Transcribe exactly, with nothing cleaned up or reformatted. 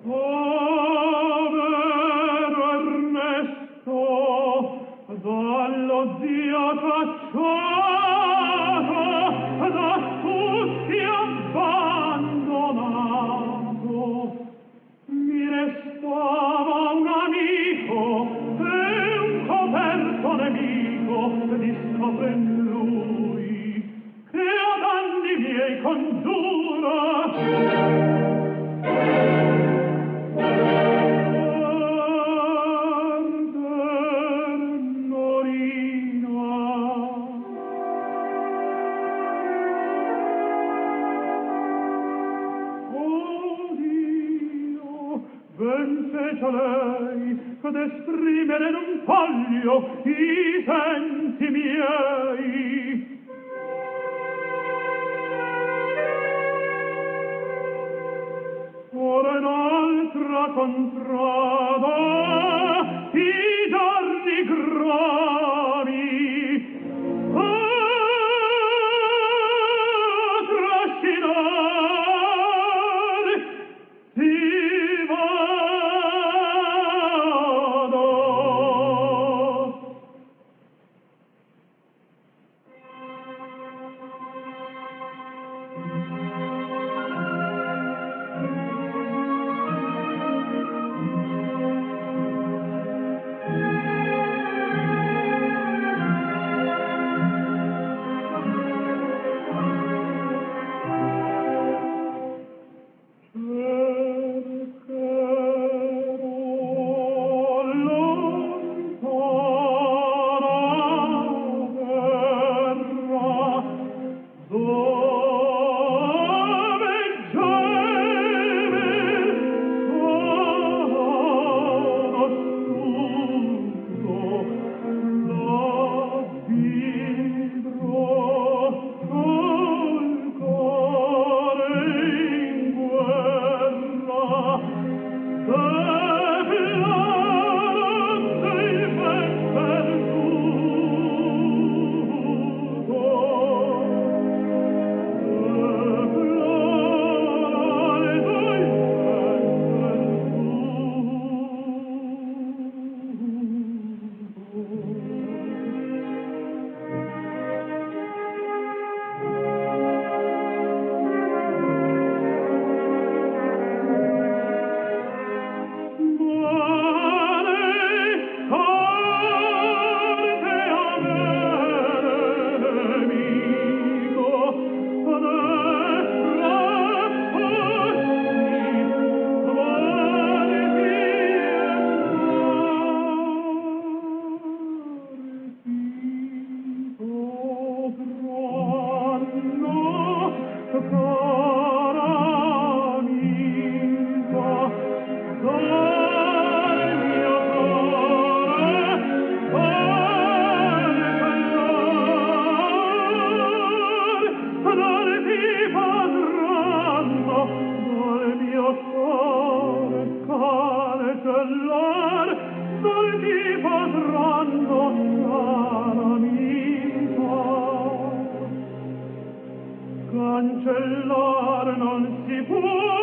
Povero Ernesto, dallo zio cacciato, da tutti abbandonato, mi restava un amico e un coperto nemico, discopre in lui, che a danni miei congiura. Lei ad esprimere in un foglio i sensi miei. Ora in altra contrada i giorni gravi a trascinare si va. Cancellar non si può.